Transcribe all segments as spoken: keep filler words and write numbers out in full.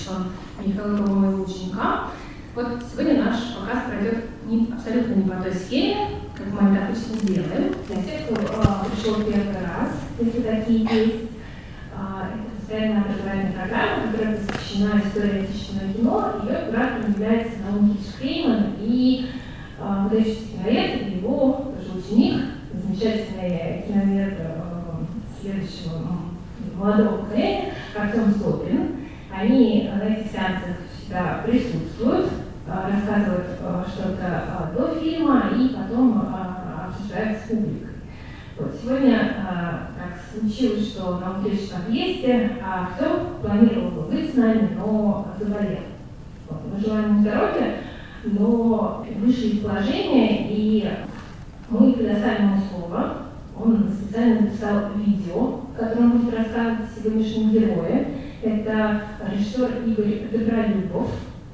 творчеством Михаила Ромова, моего ученика. Вот сегодня наш показ пройдет не, абсолютно не по той схеме, как мы это обычно делаем. Для тех, кто э, пришел первый раз, если такие есть, э, это постоянная образовательная программа, которая посвящена истории отечественного кино. Ее куратором является Наум Хичкейман и э, выдающийся киновед, его тоже ученик, замечательный киновед э, следующего ну, молодого поколения, Артем Стопин. Они на этих сеансах всегда присутствуют, рассказывают что-то до фильма и потом обсуждают с публикой. Вот. Сегодня так случилось, что нам встреча в отъезде, а Артем планировал бы быть с нами, но заболел. Вот. Мы желаем ему здоровья, но вышли из положения, и мы предоставим ему слово. Он специально написал видео, в котором будет рассказывать о сегодняшнем герое. Это режиссер Игорь Добролюбов.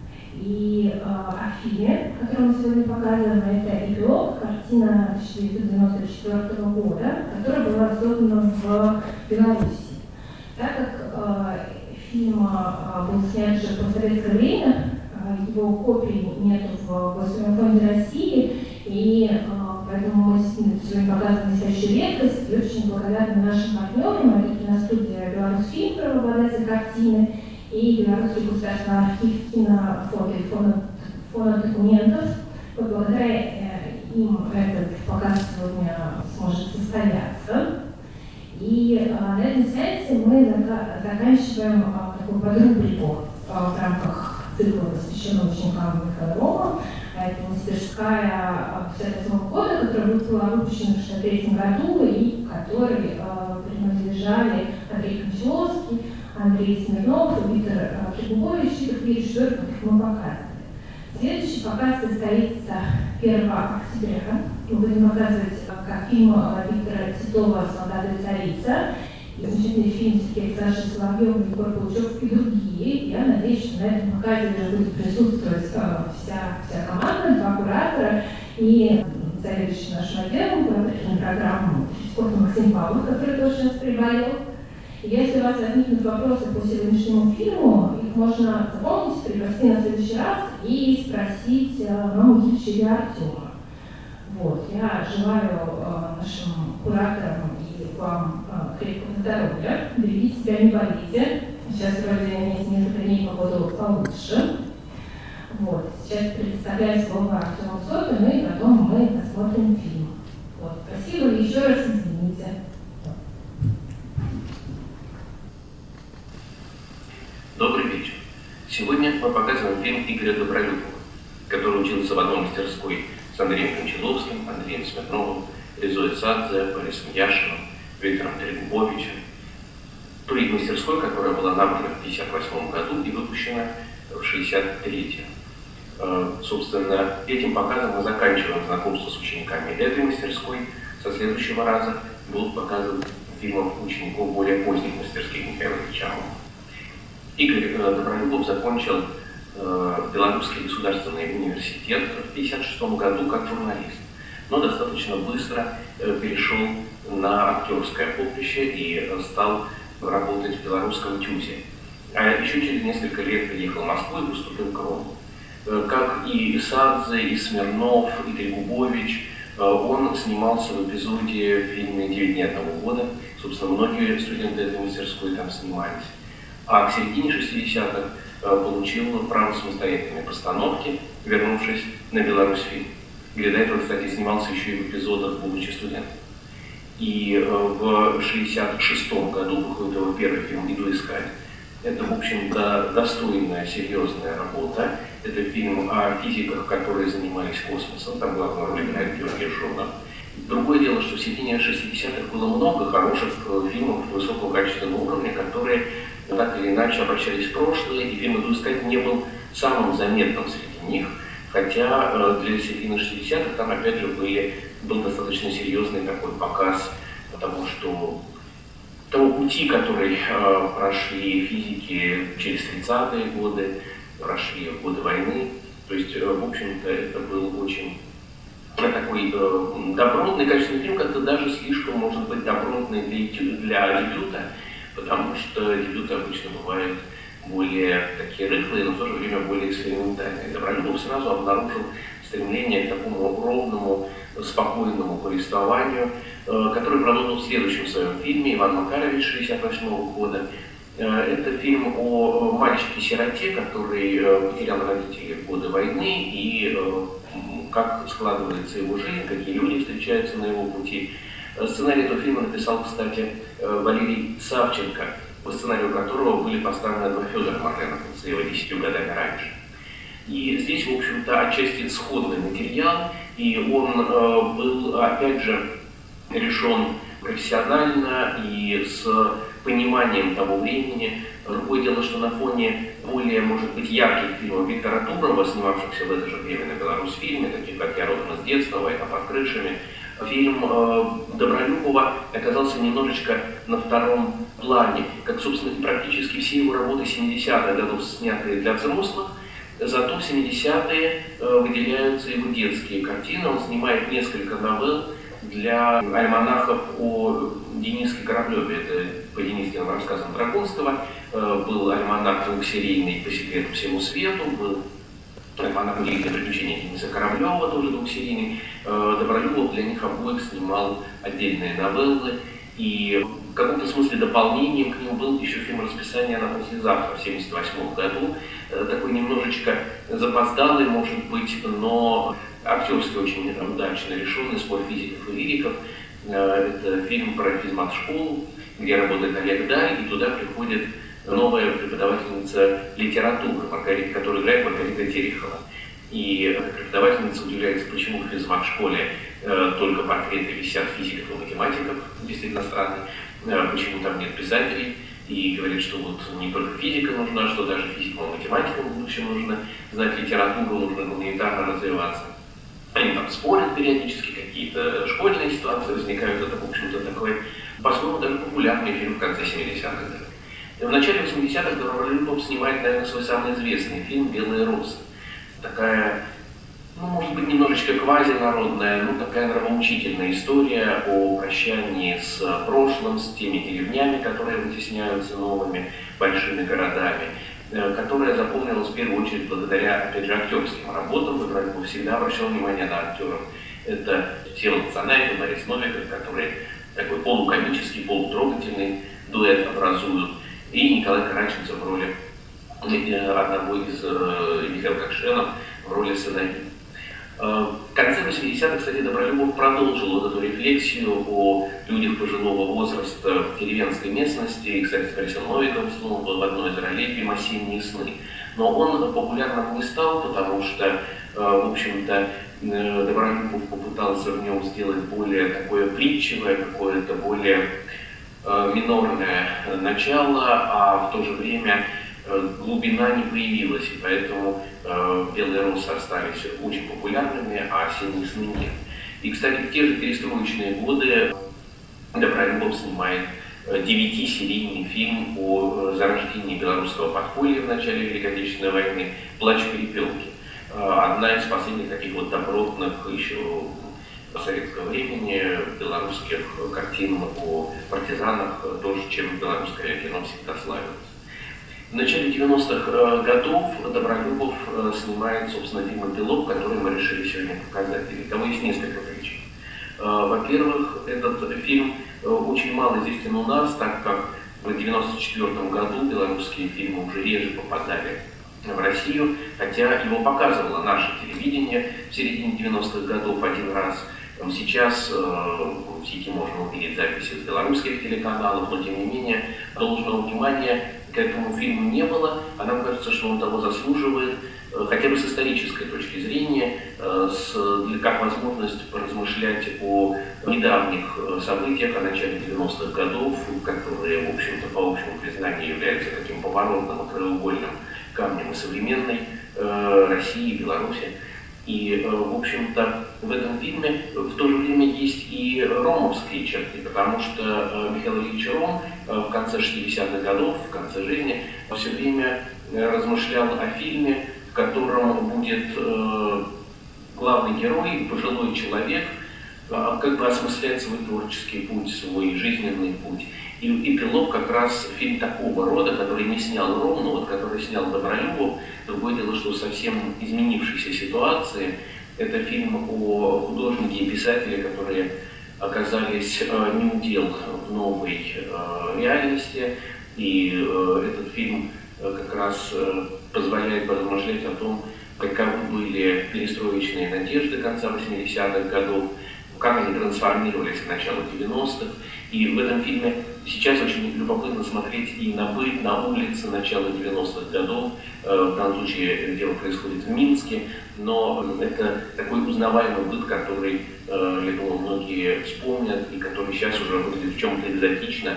И э, о фильме, который мы сегодня показываем, это «Эпилог», картина тысяча девятьсот девяносто четвёртого года, которая была создана в Беларуси. Так как э, фильм э, был снят же в советское время, э, его копий нет в Госфильмофонде России, и э, поэтому мы сегодня показываем настоящую редкость, и очень благодарны нашим партнерам, это киностудия «Беларусьфильм», правообладатель картины, и Белорусский государственный архив кинофото и фоно, фонодокументов. Вот благодаря э, им этот показ сегодня сможет состояться. И э, на этом сеансе мы зака заканчиваем э, такую подрубрику э, в рамках цикла, посвященного ученикам Михаила Ромова. Это мастерская пятьдесят восьмого года, которая была выпущена в шестьдесят третьем году и которой э, принадлежали Андрей Кончаловский, Андрей Смирнов, Виктор Трегубович и другие режиссеры, которых мы показывали. Следующий показ состоится первого октября. Мы будем показывать как фильм Виктора Титова «Солдаты и царица», и замечательный фильм Сергея Александровича Соловьева, Егор Паучев и другие. Я надеюсь, что на этом показе будет присутствовать вся, вся команда, два куратора и заведующий нашим отделом, куратор программы Максим Павлов, который тоже сейчас приболел. Если у вас возникнут вопросы по сегодняшнему фильму, их можно запомнить, пригласить на следующий раз и спросить Науму Хича или Артема. Вот. Я желаю э, нашим кураторам и вам э, крепкого здоровья, берегите себя, не болейте. Сейчас вроде есть несколько дней погода получше. Вот. Сейчас представляю слово Артему Стопину, и потом мы посмотрим фильм. Вот. Спасибо и еще раз извините. Добрый вечер. Сегодня мы показываем фильм Игоря Добролюбова, который учился в одной мастерской с Андреем Кончаловским, Андреем Смирновым, Резой Садзе, Борисом Яшиным, Виктором Трегубовичем. Той мастерской, которая была набрана в пятьдесят восьмом году и выпущена в шестьдесят третьем. Собственно, этим показом мы заканчиваем знакомство с учениками этой мастерской. Со следующего раза будут показывать фильмов учеников более поздних мастерских Михаила Ильича. Игорь Добролюбов закончил э, Белорусский государственный университет в тысяча девятьсот пятьдесят шестом году как журналист, но достаточно быстро э, перешел на актерское поприще и э, стал работать в белорусском ТЮЗе. А еще через несколько лет приехал в Москву и поступил к Ромову. Э, как и Садзе, и Смирнов, и Трегубович, э, он снимался в эпизоде в фильме «Девять дней одного года». Собственно, многие студенты этой мастерской там снимались. А к середине шестидесятых получил право самостоятельной постановки, вернувшись на Беларусьфильм, где до этого, кстати, снимался еще и в эпизодах, будучи студентом. И в шестьдесят шестом году выходит его первый фильм «Иду искать». Это, в общем-то, достойная, серьезная работа. Это фильм о физиках, которые занимались космосом. Там главную роль играет Георгий Жонов. Другое дело, что в середине шестидесятых было много хороших фильмов высокого качественного уровня, которые так или иначе обращались в прошлое, и фильм «Иду искать» не был самым заметным среди них, хотя для середины шестидесятых там опять же были, был достаточно серьезный такой показ того, что того пути, который э, прошли физики через тридцатые годы, прошли в годы войны. То есть, э, в общем-то, это был очень такой э, добротный, качественный фильм, как-то даже слишком, может быть, добротный для, для дебюта, потому что дебюты обычно бывают более такие рыхлые, но в то же время более экспериментальные. Добролюбов сразу обнаружил стремление к такому ровному, спокойному повествованию, который продолжил в следующем своем фильме «Иван Макарович» шестьдесят восьмого года. Это фильм о мальчике-сироте, который потерял родителей в годы войны, и как складывается его жизнь, какие люди встречаются на его пути. Сценарий этого фильма написал, кстати, Валерий Савченко, по сценарию которого были поставлены два Федора Моргенова с его десятью годами раньше. И здесь, в общем-то, отчасти сходный материал, и он э, был, опять же, решен профессионально и с пониманием того времени. Другое дело, что на фоне более, может быть, ярких фильмов Виктора Турова, снимавшихся в это же время на Беларусьфильме, таких как «Я родом из детства», «Война под крышами», фильм э, Добролюбова оказался немножечко на втором плане, как, собственно, практически все его работы семидесятых годов, снятые для взрослых. Зато в семидесятые э, выделяются его детские картины. Он снимает несколько новелл для альманахов о Дениске Кораблеве. Это по Денискиным рассказам Драгунского. Э, был альманах двухсерийный «По секрету всему свету», был альманах «Удивительные приключения Дениса Кораблева», тоже двухсерийный. Э, Добролюбов для них обоих снимал отдельные новеллы. И в каком-то смысле дополнением к ним был еще фильм «Расписание на послезавтра» в семьдесят восьмом году. Такой немножечко запоздалый, может быть, но актерски очень удачно решенный спор физиков и лириков. Это фильм про физмат-школу, где работает Олег Даль, и туда приходит новая преподавательница литературы, Маргарита, которую играет Маргарита Терехова. И преподавательница удивляется, почему в физмат-школе э, только портреты висят физиков и математиков, действительно странно, э, почему там нет писателей, и говорит, что вот не только физика нужна, что даже физикам и математикам в будущем нужно знать литературу, нужно гуманитарно развиваться. Они там спорят периодически, какие-то школьные ситуации возникают, это, в общем-то, такой, по-своему, даже популярный фильм в конце семидесятых годов. В начале восьмидесятых Добролюбов снимает, наверное, свой самый известный фильм «Белые росы». Такая, ну, может быть, немножечко квазинародная, ну, такая нравоучительная история о прощании с прошлым, с теми деревнями, которые вытесняются новыми большими городами, которая запомнилась в первую очередь благодаря, опять же, актерским работам. Добролюбов всегда обращал внимание на актеров. Это Всеволод Санаев и Борис Новиков, которые такой полукомический, полутрогательный дуэт образуют, и Николай Караченцев в роли одного из э, Михаила Кокшенов в роли сыновей. Э, в конце восьмидесятых, кстати, Добролюбов продолжил вот эту рефлексию о людях пожилого возраста в деревенской местности. И, кстати, с Борисом Новиковым снова был в одной из ролей фильма «Осенние сны». Но он популярным не стал, потому что, э, в общем-то, э, Добролюбов попытался в нем сделать более такое притчевое, какое-то более э, минорное начало, а в то же время глубина не появилась, и поэтому э, «Белые росы» остались очень популярными, а «Осенние сны» нет. И, кстати, в те же перестроечные годы Добролюбов снимает девятисерийный фильм о зарождении белорусского подполья в начале Великой Отечественной войны «Плач перепелки». Одна из последних таких вот добротных еще советского времени белорусских картин о партизанах, тоже чем белорусское кино всегда славилось. В начале девяностых годов Добролюбов снимает, собственно, фильм «Эпилог», который мы решили сегодня показать. И того есть несколько причин. Во-первых, этот фильм очень мало известен у нас, так как в девяносто четвёртом году белорусские фильмы уже реже попадали в Россию, хотя его показывало наше телевидение в середине девяностых годов один раз. Сейчас в сети можно увидеть записи с белорусских телеканалов, но тем не менее должного внимания к этому фильму не было, а нам кажется, что он того заслуживает, хотя бы с исторической точки зрения, с, как возможность поразмышлять о недавних событиях, о начале девяностых годов, которые, в общем-то, по общему признанию являются таким поворотным и краеугольным камнем и современной э, России и Беларуси. И, в общем-то, в этом фильме в то же время есть и ромовские черты, потому что Михаил Ильич Ром в конце шестидесятых годов, в конце жизни, все время размышлял о фильме, в котором будет главный герой, пожилой человек, как бы осмыслять свой творческий путь, свой жизненный путь. И «Эпилог» как раз фильм такого рода, который не снял Ромну, вот который снял Добролюбов. Другое дело, что совсем изменившейся ситуации. Это фильм о художнике и писателе, которые оказались не удел в новой реальности. И этот фильм как раз позволяет поразмышлять о том, каковы были перестроечные надежды конца восьмидесятых годов, как они трансформировались в начало девяностых. И в этом фильме сейчас очень любопытно смотреть и на быт, на улице начала девяностых годов. В данном случае дело происходит в Минске, но это такой узнаваемый быт, который, я думаю, многие вспомнят и который сейчас уже выглядит в чем-то экзотично,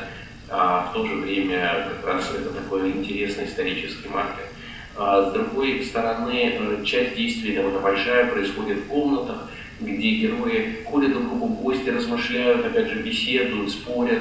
а в то же время как раз это такой интересный исторический маркер. А с другой стороны, часть действий довольно большая происходит в комнатах, где герои ходят друг к другу в гости, размышляют, опять же, беседуют, спорят.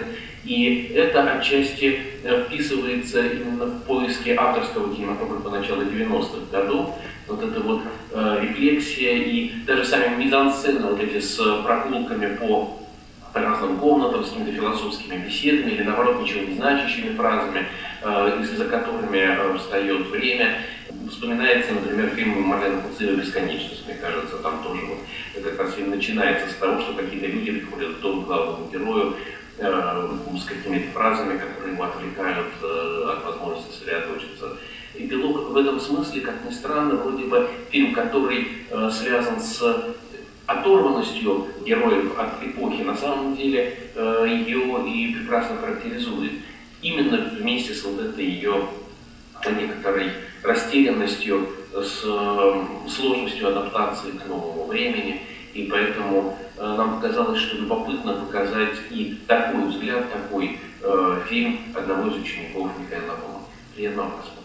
И это отчасти вписывается именно в поиски авторского кинематографа начала девяностых годов. Вот эта вот э, рефлексия и даже сами мизансцены, вот эти с прогулками по разным комнатам, с какими-то философскими беседами или, наоборот, ничего не значащими фразами, э, за которыми э, встает время. Вспоминается, например, фильм Марлены Куцевой «Бесконечность», мне кажется, там тоже вот как раз фильм начинается с того, что какие-то люди приходят в дом к главному герою э, с какими-то фразами, которые его отвлекают э, от возможности сосредоточиться. «Эпилог» в этом смысле, как ни странно, вроде бы фильм, который э, связан с оторванностью героев от эпохи, на самом деле э, ее и прекрасно характеризует. Именно вместе с вот этой ее некоторой растерянностью, с э, сложностью адаптации к новому времени. И поэтому э, нам показалось, что любопытно показать и такой взгляд, такой э, фильм одного из учеников Михаила Рома. Приятного просмотра.